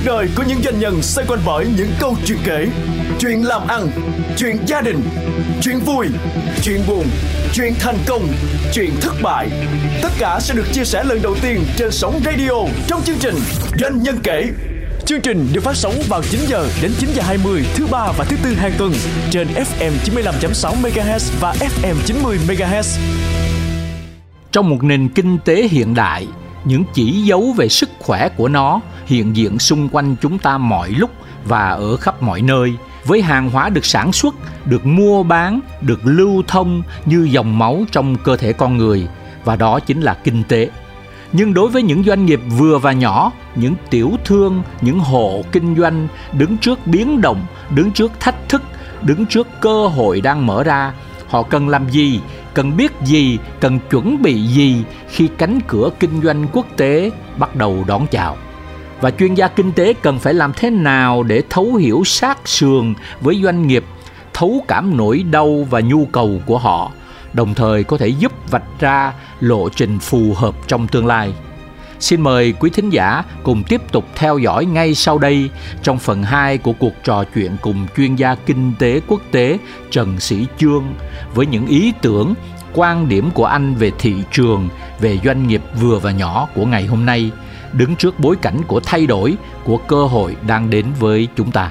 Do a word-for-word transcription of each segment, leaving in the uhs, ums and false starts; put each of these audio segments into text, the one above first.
đời của những doanh nhân xoay quanh bởi những câu chuyện kể, chuyện làm ăn, chuyện gia đình, chuyện vui, chuyện buồn, chuyện thành công, chuyện thất bại. Tất cả sẽ được chia sẻ lần đầu tiên trên sóng radio trong chương trình Doanh nhân kể. Chương trình được phát sóng vào chín giờ đến chín giờ hai mươi thứ ba và thứ tư hàng tuần trên ép em chín mươi lăm phẩy sáu mê ga héc và ép em chín mươi mê ga héc. Trong một nền kinh tế hiện đại, những chỉ dấu về sức khỏe của nó hiện diện xung quanh chúng ta mọi lúc và ở khắp mọi nơi, với hàng hóa được sản xuất, được mua bán, được lưu thông như dòng máu trong cơ thể con người, và đó chính là kinh tế. Nhưng đối với những doanh nghiệp vừa và nhỏ, những tiểu thương, những hộ kinh doanh đứng trước biến động, đứng trước thách thức, đứng trước cơ hội đang mở ra, họ cần làm gì, cần biết gì, cần chuẩn bị gì khi cánh cửa kinh doanh quốc tế bắt đầu đón chào. Và chuyên gia kinh tế cần phải làm thế nào để thấu hiểu sát sườn với doanh nghiệp, thấu cảm nỗi đau và nhu cầu của họ, đồng thời có thể giúp vạch ra lộ trình phù hợp trong tương lai. Xin mời quý thính giả cùng tiếp tục theo dõi ngay sau đây trong phần hai của cuộc trò chuyện cùng chuyên gia kinh tế quốc tế Trần Sĩ Chương với những ý tưởng, quan điểm của anh về thị trường, về doanh nghiệp vừa và nhỏ của ngày hôm nay, đứng trước bối cảnh của thay đổi, của cơ hội đang đến với chúng ta.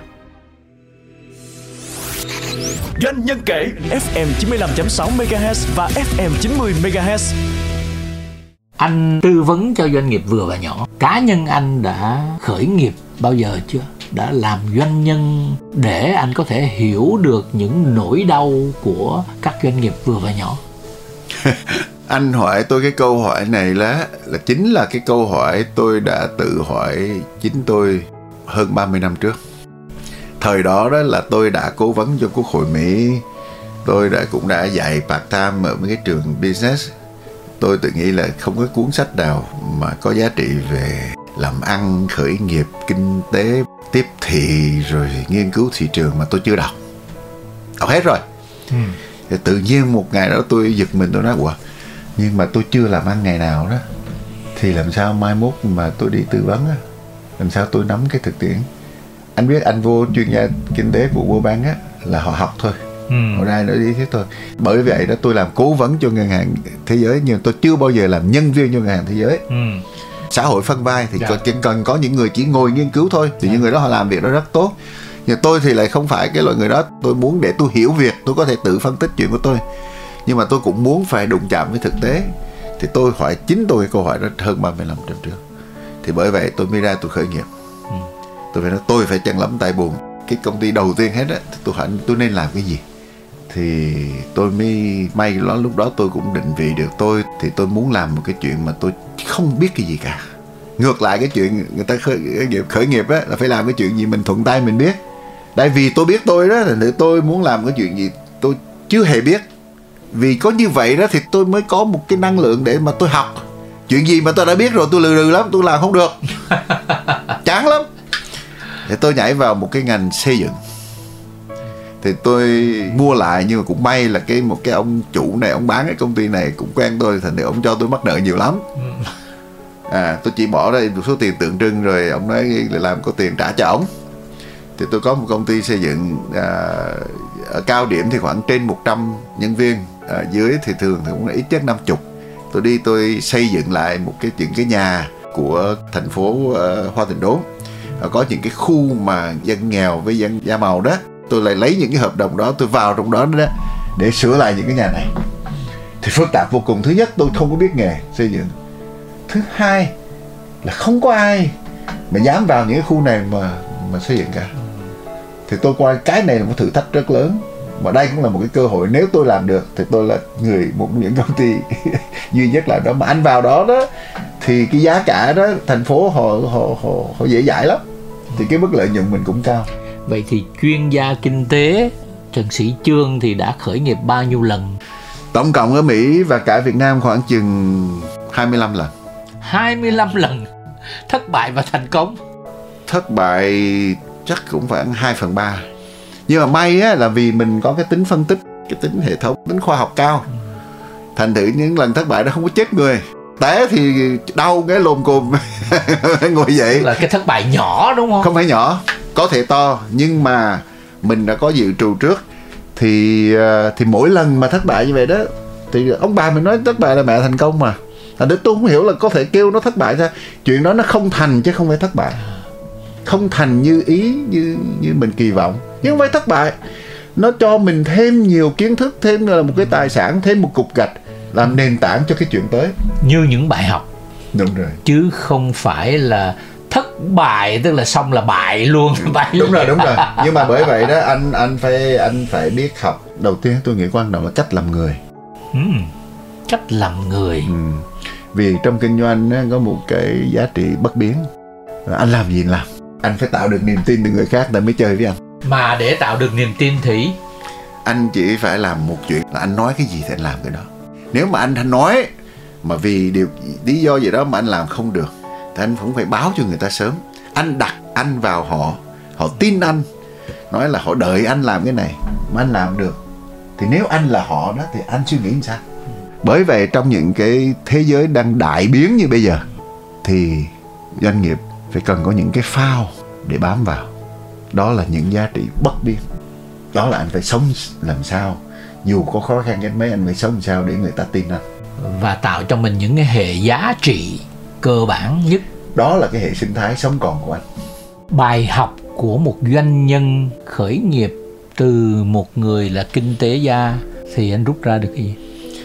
Doanh nhân kể ép em chín mươi lăm phẩy sáu mê ga héc và ép em chín mươi mê ga héc. Anh tư vấn cho doanh nghiệp vừa và nhỏ. Cá nhân anh đã khởi nghiệp bao giờ chưa? Đã làm doanh nhân để anh có thể hiểu được những nỗi đau của các doanh nghiệp vừa và nhỏ? Anh hỏi tôi cái câu hỏi này là, là chính là cái câu hỏi tôi đã tự hỏi chính tôi hơn ba mươi năm trước. Thời đó đó là tôi đã cố vấn cho Quốc hội Mỹ. Tôi đã cũng đã dạy part-time ở mấy cái trường business. Tôi tự nghĩ là không có cuốn sách nào mà có giá trị về làm ăn, khởi nghiệp, kinh tế, tiếp thị rồi nghiên cứu thị trường mà tôi chưa đọc. Đọc hết rồi. Ừ. Thì tự nhiên một ngày đó tôi giật mình, tôi nói ủa, nhưng mà tôi chưa làm ăn ngày nào đó, thì làm sao mai mốt mà tôi đi tư vấn á, làm sao tôi nắm cái thực tiễn. Anh biết anh vô chuyên gia kinh tế của World Bank á, là họ học thôi. Ừ. Họ ra nói đi thế thôi. Bởi vậy đó tôi làm cố vấn cho ngân hàng thế giới, nhưng tôi chưa bao giờ làm nhân viên cho ngân hàng thế giới. Ừ. Xã hội phân vai thì dạ. chỉ cần có những người chỉ ngồi nghiên cứu thôi, thì dạ. những người đó họ làm việc đó rất tốt. Nhưng tôi thì lại không phải cái loại người đó. Tôi muốn để tôi hiểu việc, tôi có thể tự phân tích chuyện của tôi, nhưng mà tôi cũng muốn phải đụng chạm với thực tế. Thì tôi hỏi chính tôi cái câu hỏi đó hơn ba mươi năm năm trước. Thì bởi vậy tôi mới ra tôi khởi nghiệp. Ừ. Tôi phải nói tôi phải chân lắm tay buồn. Cái công ty đầu tiên hết á, tôi hỏi tôi nên làm cái gì. Thì tôi mới may đó, lúc đó tôi cũng định vị được tôi. Thì tôi muốn làm một cái chuyện mà tôi không biết cái gì cả. Ngược lại cái chuyện người ta khởi nghiệp, khởi nghiệp á, là phải làm cái chuyện gì mình thuận tay mình biết. Tại vì tôi biết tôi đó, thì tôi muốn làm cái chuyện gì tôi chưa hề biết. Vì có như vậy đó thì tôi mới có một cái năng lượng để mà tôi học. Chuyện gì mà tôi đã biết rồi tôi lừ lừ lắm, tôi làm không được. Chán lắm. Thì tôi nhảy vào một cái ngành xây dựng. Thì tôi mua lại, nhưng mà cũng may là cái một cái ông chủ này, ông bán cái công ty này cũng quen tôi, thành ra ông cho tôi mắc nợ nhiều lắm. À, tôi chỉ bỏ ra một số tiền tượng trưng rồi ông nói là làm có tiền trả cho ông. Thì tôi có một công ty xây dựng, à, ở cao điểm thì khoảng trên một trăm nhân viên, à, dưới thì thường thì cũng là ít nhất năm mươi. Tôi đi tôi xây dựng lại một cái những cái nhà của thành phố uh, Hoa Thịnh Đốn, à, có những cái khu mà dân nghèo với dân da màu đó. Tôi lại lấy những cái hợp đồng đó, tôi vào trong đó đó để sửa lại những cái nhà này. Thì phức tạp vô cùng. Thứ nhất, tôi không có biết nghề xây dựng. Thứ hai là không có ai mà dám vào những cái khu này mà mà xây dựng cả. Thì tôi coi cái này là một thử thách rất lớn, và đây cũng là một cái cơ hội. Nếu tôi làm được thì tôi là người một trong những công ty duy nhất là đó. Mà anh vào đó đó thì cái giá cả đó thành phố họ họ họ, họ dễ dãi lắm, thì cái mức lợi nhuận mình cũng cao. Vậy thì chuyên gia kinh tế Trần Sĩ Chương thì đã khởi nghiệp bao nhiêu lần? Tổng cộng ở Mỹ và cả Việt Nam khoảng chừng hai mươi lăm lần. hai mươi lăm lần. Thất bại và thành công? Thất bại chắc cũng khoảng hai phần ba. Nhưng mà may á, là vì mình có cái tính phân tích, cái tính hệ thống, tính khoa học cao. Thành thử những lần thất bại đó không có chết người. té thì đau cái lồm cồm ngồi dậy. Là cái thất bại nhỏ đúng không? Không phải nhỏ, có thể to, nhưng mà mình đã có dự trù trước. Thì thì mỗi lần mà thất bại như vậy đó, thì ông bà mình nói thất bại là mẹ thành công mà. Thành ra tôi không hiểu là có thể kêu nó thất bại ra. Chuyện đó nó không thành chứ không phải thất bại. Không thành như ý, như như mình kỳ vọng, nhưng không phải thất bại. Nó cho mình thêm nhiều kiến thức, thêm là một cái tài sản, thêm một cục gạch, làm nền tảng cho cái chuyện tới. Như những bài học. Đúng rồi. Chứ không phải là thất bại tức là xong là bại luôn. Bại Đúng luôn. rồi, đúng rồi. Nhưng mà bởi vậy đó, anh anh phải anh phải biết học. Đầu tiên tôi nghĩ quan trọng là cách làm người. Ừ, cách làm người. Ừ. Vì trong kinh doanh á, có một cái giá trị bất biến. Anh làm gì làm, anh phải tạo được niềm tin từ người khác để mới chơi với anh. Mà để tạo được niềm tin thì anh chỉ phải làm một chuyện là anh nói cái gì thì anh làm cái đó. Nếu mà anh nói mà vì điều lý do gì đó mà anh làm không được thì anh cũng phải báo cho người ta sớm. Anh đặt anh vào họ, họ tin anh, nói là họ đợi anh làm cái này mà anh làm được, thì nếu anh là họ đó thì anh suy nghĩ làm sao. Bởi vậy trong những cái thế giới đang đại biến như bây giờ thì doanh nghiệp phải cần có những cái phao để bám vào. Đó là những giá trị bất biến. Đó là anh phải sống làm sao, dù có khó khăn đến mấy anh phải sống làm sao để người ta tin anh. Và tạo cho mình những cái hệ giá trị cơ bản nhất. Đó là cái hệ sinh thái sống còn của anh. Bài học của một doanh nhân khởi nghiệp từ một người là kinh tế gia thì anh rút ra được cái gì?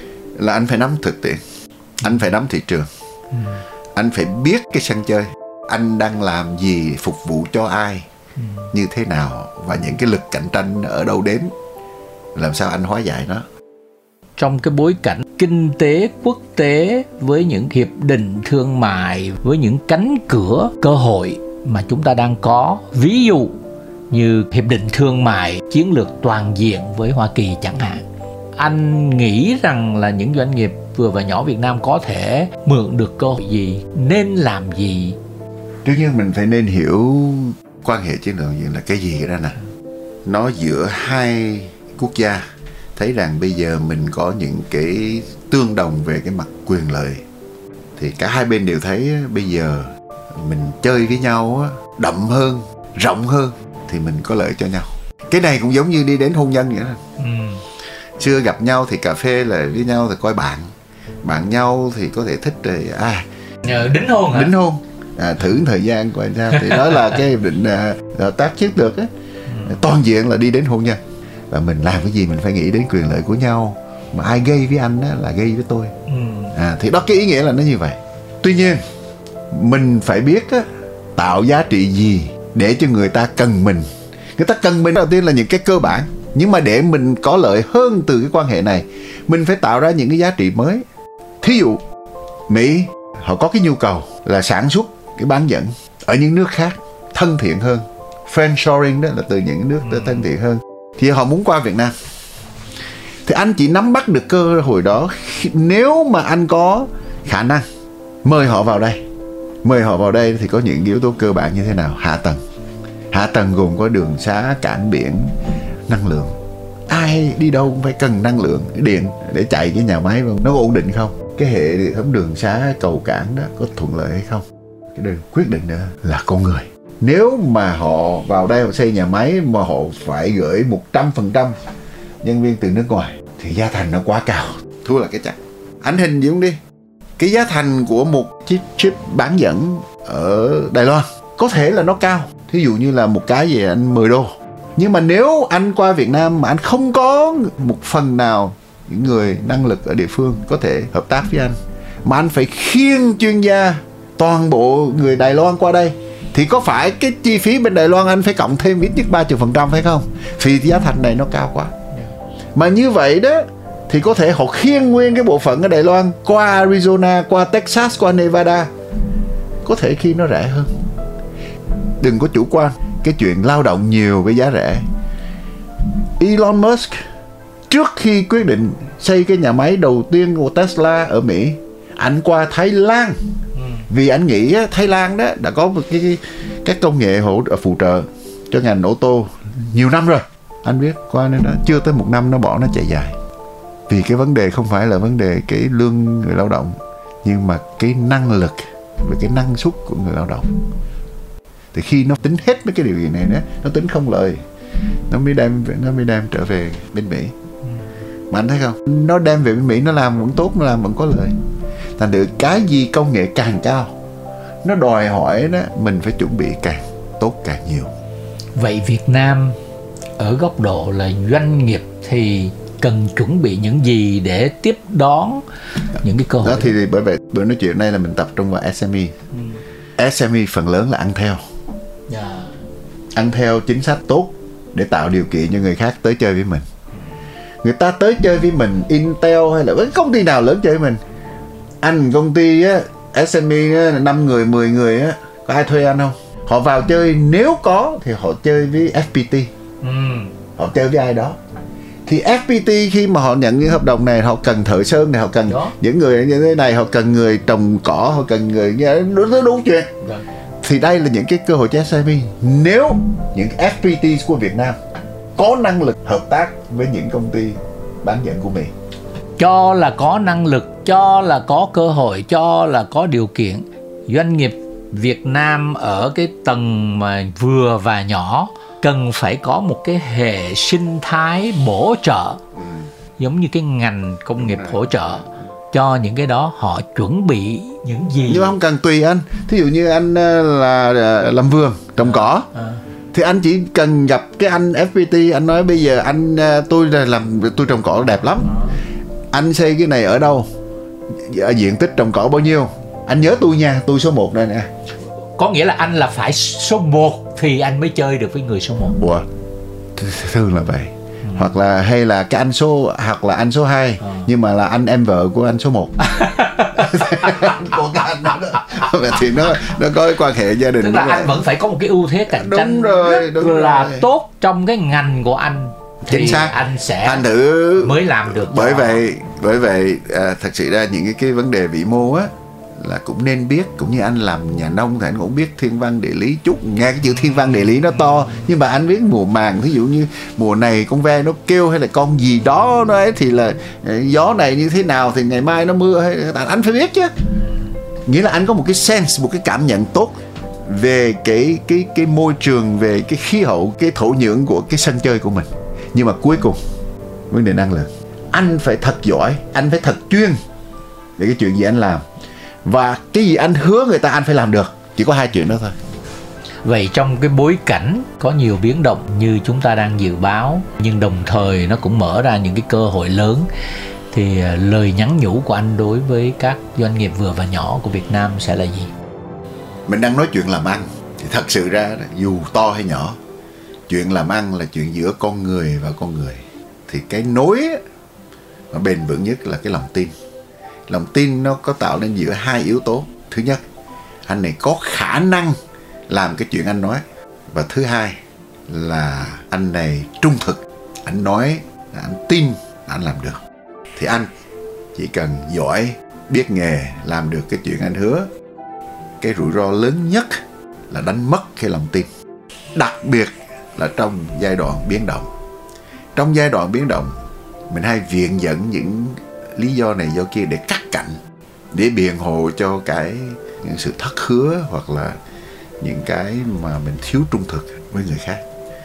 Là anh phải nắm thực tiễn, anh phải nắm thị trường, ừ. anh phải biết cái sân chơi, anh đang làm gì, phục vụ cho ai, ừ. như thế nào, và những cái lực cạnh tranh ở đâu đến, làm sao anh hóa giải nó. Trong cái bối cảnh kinh tế quốc tế với những hiệp định thương mại, với những cánh cửa cơ hội mà chúng ta đang có, ví dụ như hiệp định thương mại chiến lược toàn diện với Hoa Kỳ chẳng hạn, anh nghĩ rằng là những doanh nghiệp vừa và nhỏ Việt Nam có thể mượn được cơ hội gì, nên làm gì? Trước nhiên mình phải nên hiểu quan hệ chiến lược là cái gì đó nè. Nó giữa hai quốc gia, thấy rằng bây giờ mình có những cái tương đồng về cái mặt quyền lợi, thì cả hai bên đều thấy bây giờ mình chơi với nhau đậm hơn, rộng hơn thì mình có lợi cho nhau. Cái này cũng giống như đi đến hôn nhân vậy đó. Ừ. Xưa gặp nhau thì cà phê là với nhau thì coi bạn bạn nhau thì có thể thích rồi à nhờ đính hôn hả? Đính hôn à, thử thời gian coi sao, thì đó là cái hiệp định hợp tác chiến lược á. Ừ. Toàn diện là đi đến hôn nhân, và mình làm cái gì mình phải nghĩ đến quyền lợi của nhau, mà ai gây với anh á, là gây với tôi. Ừ. À, thì đó, cái ý nghĩa là nó như vậy. Tuy nhiên mình phải biết á, tạo giá trị gì để cho người ta cần mình. Người ta cần mình đầu tiên là những cái cơ bản, nhưng mà để mình có lợi hơn từ cái quan hệ này, mình phải tạo ra những cái giá trị mới. Thí dụ Mỹ họ có cái nhu cầu là sản xuất cái bán dẫn ở những nước khác thân thiện hơn. Friendshoring đó là từ những nước ừ. thân thiện hơn, thì họ muốn qua Việt Nam. Thì anh chỉ nắm bắt được cơ hội đó nếu mà anh có khả năng mời họ vào đây. Mời họ vào đây thì có những yếu tố cơ bản như thế nào? Hạ tầng. Hạ tầng gồm có đường xá, cảng biển, năng lượng. Ai đi đâu cũng phải cần năng lượng, điện để chạy cái nhà máy, nó có ổn định không? Cái hệ thống đường xá, cầu cảng đó có thuận lợi hay không? Cái điều quyết định nữa là con người. Nếu mà họ vào đây họ xây nhà máy mà họ phải gửi một trăm phần trăm nhân viên từ nước ngoài thì giá thành nó quá cao, thua là cái chắc. Anh hình dung đi, cái giá thành của một chiếc chip bán dẫn ở Đài Loan có thể là nó cao, thí dụ như là một cái gì anh mười đô. Nhưng mà nếu anh qua Việt Nam mà anh không có một phần nào những người năng lực ở địa phương có thể hợp tác với anh, mà anh phải khiêng chuyên gia toàn bộ người Đài Loan qua đây, thì có phải cái chi phí bên Đài Loan anh phải cộng thêm ít nhất ba mươi phần trăm phải không? Vì giá thành này nó cao quá. Mà như vậy đó thì có thể họ khiêng nguyên cái bộ phận ở Đài Loan qua Arizona, qua Texas, qua Nevada, có thể khi nó rẻ hơn. Đừng có chủ quan cái chuyện lao động nhiều với giá rẻ. Elon Musk trước khi quyết định xây cái nhà máy đầu tiên của Tesla ở Mỹ, anh qua Thái Lan vì anh nghĩ Thái Lan đó đã có một cái các công nghệ hỗ trợ phụ trợ cho ngành ô tô nhiều năm rồi. Anh biết qua nên đó chưa tới một năm nó bỏ nó chạy dài. Vì cái vấn đề không phải là vấn đề cái lương người lao động, nhưng mà cái năng lực và cái năng suất của người lao động. Thì khi nó tính hết mấy cái điều gì này đó, nó tính không lời, nó mới đem nó mới đem trở về bên Mỹ. Mà anh thấy không, nó đem về bên Mỹ, nó làm vẫn tốt, nó làm vẫn có lợi. Thành thử cái gì công nghệ càng cao, nó đòi hỏi đó mình phải chuẩn bị càng tốt càng nhiều. Vậy Việt Nam ở góc độ là doanh nghiệp thì cần chuẩn bị những gì để tiếp đón những cái cơ hội đó? Thì, thì bởi vậy bữa nói chuyện này là mình tập trung vào ét em e. ừ. ét em e phần lớn là ăn theo, yeah. ăn theo chính sách tốt để tạo điều kiện cho người khác tới chơi với mình. Người ta tới chơi với mình, Intel hay là với công ty nào lớn chơi với mình, anh công ty á, ét em e năm người, mười người á, có ai thuê anh không? Họ vào chơi, nếu có thì họ chơi với ép pê tê, ừ. họ chơi với ai đó. Thì ép pê tê khi mà họ nhận những hợp đồng này, họ cần thợ sơn này, họ cần đó. Những người như thế này, họ cần người trồng cỏ, họ cần người đúng, đúng chuyện. Đó. Thì đây là những cái cơ hội cho ét em e. Nếu những ép pê tê của Việt Nam có năng lực hợp tác với những công ty bán dẫn của Mỹ, cho là có năng lực, cho là có cơ hội, cho là có điều kiện, doanh nghiệp Việt Nam ở cái tầng mà vừa và nhỏ cần phải có một cái hệ sinh thái bổ trợ, ừ. giống như cái ngành công nghiệp hỗ trợ cho những cái đó. Họ chuẩn bị những gì? Nhưng không cần, tùy anh. Thí dụ như anh là làm vườn, trồng cỏ, à. À. thì anh chỉ cần gặp cái anh ép pê tê, anh nói bây giờ anh tôi làm tôi trồng cỏ đẹp lắm, à. anh xây cái này ở đâu, ở diện tích trồng cỏ bao nhiêu, anh nhớ tôi nha, tôi số một đây nè. Có nghĩa là anh là phải số một thì anh mới chơi được với người số một. Ủa, thường là vậy. Ừ. Hoặc là hay là cái anh số, hoặc là anh số hai, ừ. nhưng mà là anh em vợ của anh số một. Của cái anh đó. Thì nó nó có cái quan hệ gia đình. Tức là anh vẫn phải có một cái ưu thế cạnh đúng tranh rồi, rất đúng là rồi. tốt trong cái ngành của anh. Thì chính xác. Anh sẽ anh thử mới làm được. Bởi vậy, bởi vậy à, thật sự ra những cái, cái vấn đề vĩ mô á là cũng nên biết. Cũng như anh làm nhà nông thì anh cũng biết thiên văn địa lý chút. Nghe cái chữ thiên văn địa lý nó to, nhưng mà anh biết mùa màng, thí dụ như mùa này con ve nó kêu hay là con gì đó nó ấy, thì là gió này như thế nào thì ngày mai nó mưa hay anh phải biết chứ. Nghĩa là anh có một cái sense, một cái cảm nhận tốt về cái cái cái môi trường, về cái khí hậu, cái thổ nhưỡng của cái sân chơi của mình. Nhưng mà cuối cùng vấn đề năng lực, anh phải thật giỏi, anh phải thật chuyên về cái chuyện gì anh làm, và cái gì anh hứa người ta anh phải làm được. Chỉ có hai chuyện đó thôi. Vậy trong cái bối cảnh có nhiều biến động như chúng ta đang dự báo, nhưng đồng thời nó cũng mở ra những cái cơ hội lớn, thì lời nhắn nhủ của anh đối với các doanh nghiệp vừa và nhỏ của Việt Nam sẽ là gì? Mình đang nói chuyện làm ăn thì thật sự ra dù to hay nhỏ, chuyện làm ăn là chuyện giữa con người và con người. Thì cái nối mà bền vững nhất là cái lòng tin. Lòng tin nó có tạo nên giữa hai yếu tố. Thứ nhất, anh này có khả năng làm cái chuyện anh nói. Và thứ hai là anh này trung thực. Anh nói, anh tin là anh làm được. Thì anh chỉ cần giỏi, biết nghề, làm được cái chuyện anh hứa. Cái rủi ro lớn nhất là đánh mất cái lòng tin. Đặc biệt là trong giai đoạn biến động. Trong giai đoạn biến động, mình hay viện dẫn những lý do này do kia để cắt cạnh, để biện hộ cho cái những sự thất hứa hoặc là những cái mà mình thiếu trung thực với người khác.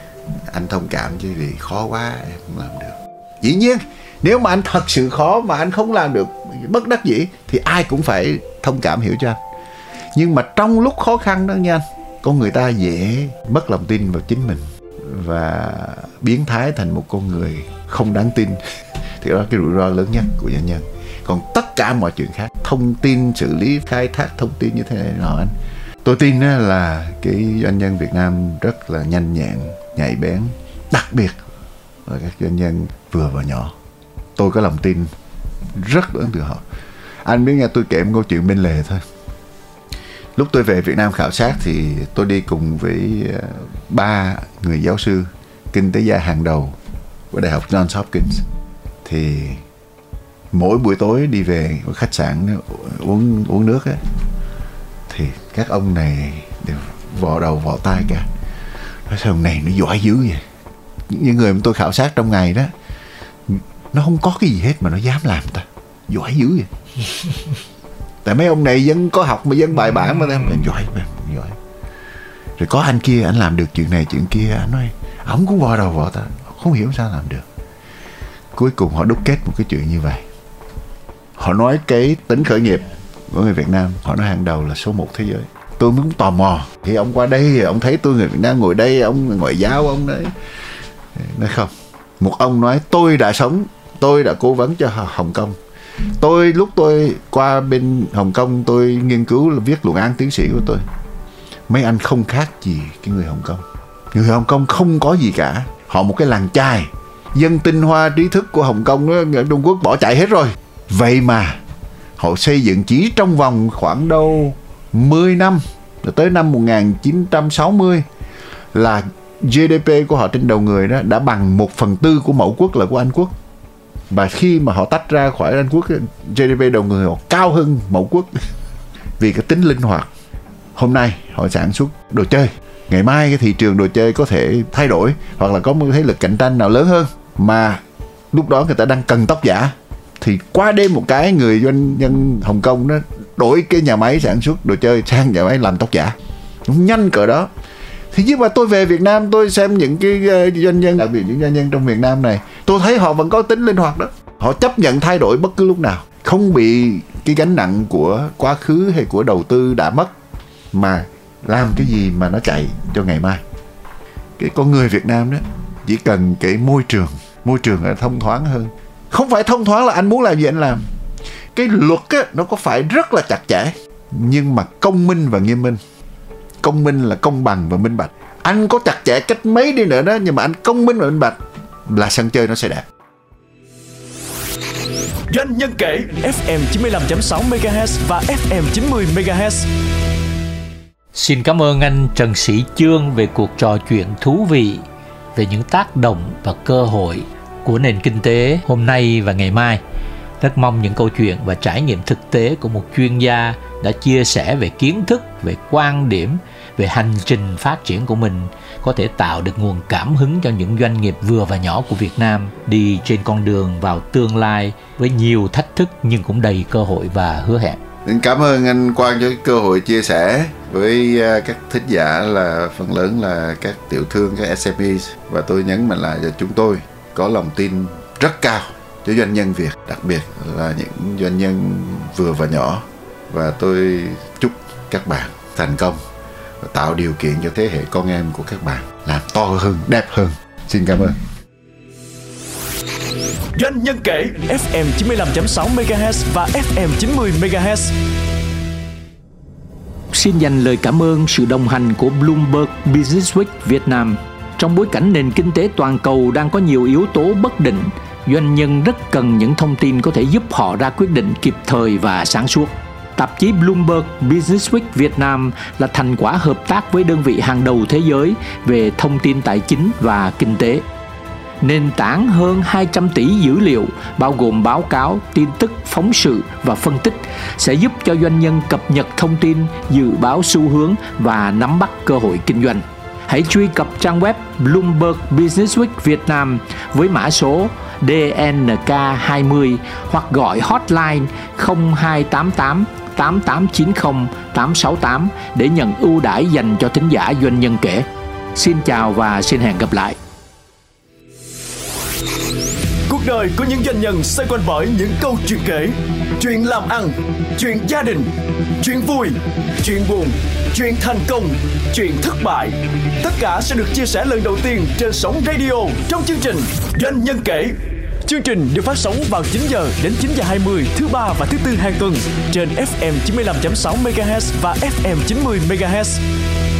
Anh thông cảm chứ vì khó quá em không làm được. Dĩ nhiên nếu mà anh thật sự khó mà anh không làm được, bất đắc dĩ, thì ai cũng phải thông cảm hiểu cho anh. Nhưng mà trong lúc khó khăn đó nha anh, con người ta dễ mất lòng tin vào chính mình và biến thái thành một con người không đáng tin. Thì đó là cái rủi ro lớn nhất của doanh nhân. Còn tất cả mọi chuyện khác, thông tin, xử lý, khai thác thông tin như thế này nọ anh, tôi tin là cái doanh nhân Việt Nam rất là nhanh nhẹn, nhạy bén, đặc biệt là các doanh nhân vừa và nhỏ. Tôi có lòng tin rất lớn từ họ. Anh biết nghe tôi kể một câu chuyện bên lề thôi. Lúc tôi về Việt Nam khảo sát thì tôi đi cùng với ba người giáo sư kinh tế gia hàng đầu của Đại học Johns Hopkins. Thì mỗi buổi tối đi về khách sạn uống uống nước á, thì các ông này đều vò đầu vò tai cả. Nói sao ông này nó giỏi dữ vậy. Những người mà tôi khảo sát trong ngày đó, nó không có cái gì hết mà nó dám làm ta, giỏi dữ vậy. Tại mấy ông này dân có học mà dân bài bản mà em giỏi, em giỏi. Rồi có anh kia, anh làm được chuyện này chuyện kia, anh nói ổng cũng vò đầu vò ta, không hiểu sao làm được. Cuối cùng họ đúc kết một cái chuyện như vậy. Họ nói cái tính khởi nghiệp của người Việt Nam, họ nói hàng đầu là số một thế giới. Tôi cũng tò mò. Thì ông qua đây, ông thấy tôi người Việt Nam ngồi đây, ông ngoại giao, ông đấy. Nói không. Một ông nói tôi đã sống, tôi đã cố vấn cho Hồng Kông. Tôi lúc tôi qua bên Hồng Kông, tôi nghiên cứu là viết luận án tiến sĩ của tôi. Mấy anh không khác gì cái người Hồng Kông. Người Hồng Kông không có gì cả. Họ một cái làng chài. Dân tinh hoa trí thức của Hồng Kông đó, ở Trung Quốc bỏ chạy hết rồi. Vậy mà họ xây dựng chỉ trong vòng khoảng đâu mười năm, tới năm một nghìn chín trăm sáu mươi là giê đê pê của họ trên đầu người đó đã bằng một phần tư của mẫu quốc là của Anh Quốc. Và khi mà họ tách ra khỏi Anh Quốc, giê đê pê đầu người họ cao hơn mẫu quốc vì cái tính linh hoạt. Hôm nay họ sản xuất đồ chơi, ngày mai cái thị trường đồ chơi có thể thay đổi, hoặc là có một thế lực cạnh tranh nào lớn hơn, mà lúc đó người ta đang cần tóc giả, thì qua đêm một cái người doanh nhân Hồng Kông đó đổi cái nhà máy sản xuất đồ chơi sang nhà máy làm tóc giả, nó nhanh cỡ đó. Thì nhưng mà tôi về Việt Nam, tôi xem những cái doanh nhân, đặc biệt những doanh nhân trong Việt Nam này, tôi thấy họ vẫn có tính linh hoạt đó. Họ chấp nhận thay đổi bất cứ lúc nào, không bị cái gánh nặng của quá khứ hay của đầu tư đã mất, mà làm cái gì mà nó chạy cho ngày mai. Cái con người Việt Nam đó chỉ cần cái môi trường, môi trường là thông thoáng hơn. Không phải thông thoáng là anh muốn làm gì anh làm. Cái luật á, nó có phải rất là chặt chẽ, nhưng mà công minh và nghiêm minh. Công minh là công bằng và minh bạch. Anh có chặt chẽ cách mấy đi nữa đó, nhưng mà anh công minh và minh bạch là sân chơi nó sẽ đẹp. Doanh nhân kể ép em chín mươi lăm phẩy sáu mê ga héc và ép em chín mươi mê ga héc. Xin cảm ơn anh Trần Sĩ Chương về cuộc trò chuyện thú vị về những tác động và cơ hội của nền kinh tế hôm nay và ngày mai. Rất mong những câu chuyện và trải nghiệm thực tế của một chuyên gia đã chia sẻ về kiến thức, về quan điểm, về hành trình phát triển của mình có thể tạo được nguồn cảm hứng cho những doanh nghiệp vừa và nhỏ của Việt Nam đi trên con đường vào tương lai với nhiều thách thức nhưng cũng đầy cơ hội và hứa hẹn. Xin cảm ơn anh Quang cho cái cơ hội chia sẻ với các thính giả, là phần lớn là các tiểu thương, các ét em e, và tôi nhấn mạnh lại cho chúng tôi có lòng tin rất cao cho doanh nhân Việt, đặc biệt là những doanh nhân vừa và nhỏ, và tôi chúc các bạn thành công và tạo điều kiện cho thế hệ con em của các bạn làm to hơn, đẹp hơn. Xin cảm ơn. Doanh nhân kể ép em chín mươi lăm phẩy sáu mê ga héc và ép em chín mươi mê ga héc. Xin dành lời cảm ơn sự đồng hành của Bloomberg Business Week Việt Nam. Trong bối cảnh nền kinh tế toàn cầu đang có nhiều yếu tố bất định, doanh nhân rất cần những thông tin có thể giúp họ ra quyết định kịp thời và sáng suốt. Tạp chí Bloomberg Business Week Việt Nam là thành quả hợp tác với đơn vị hàng đầu thế giới về thông tin tài chính và kinh tế. Nền tảng hơn hai trăm tỷ dữ liệu, bao gồm báo cáo, tin tức, phóng sự và phân tích, sẽ giúp cho doanh nhân cập nhật thông tin, dự báo xu hướng và nắm bắt cơ hội kinh doanh. Hãy truy cập trang web Bloomberg Business Week Việt Nam với mã số D N K hai mươi hoặc gọi hotline không hai tám tám tám tám chín không tám sáu tám để nhận ưu đãi dành cho thính giả doanh nhân kể. Xin chào và xin hẹn gặp lại. Cuộc đời của những doanh nhân xoay quanh bởi những câu chuyện kể, chuyện làm ăn, chuyện gia đình, chuyện vui, chuyện buồn, chuyện thành công, chuyện thất bại. Tất cả sẽ được chia sẻ lần đầu tiên trên sóng radio trong chương trình Doanh nhân kể. Chương trình được phát sóng vào chín giờ đến chín giờ hai mươi thứ ba và thứ tư hàng tuần trên ép em chín mươi lăm phẩy sáu mê ga héc và ép em chín mươi mê ga héc.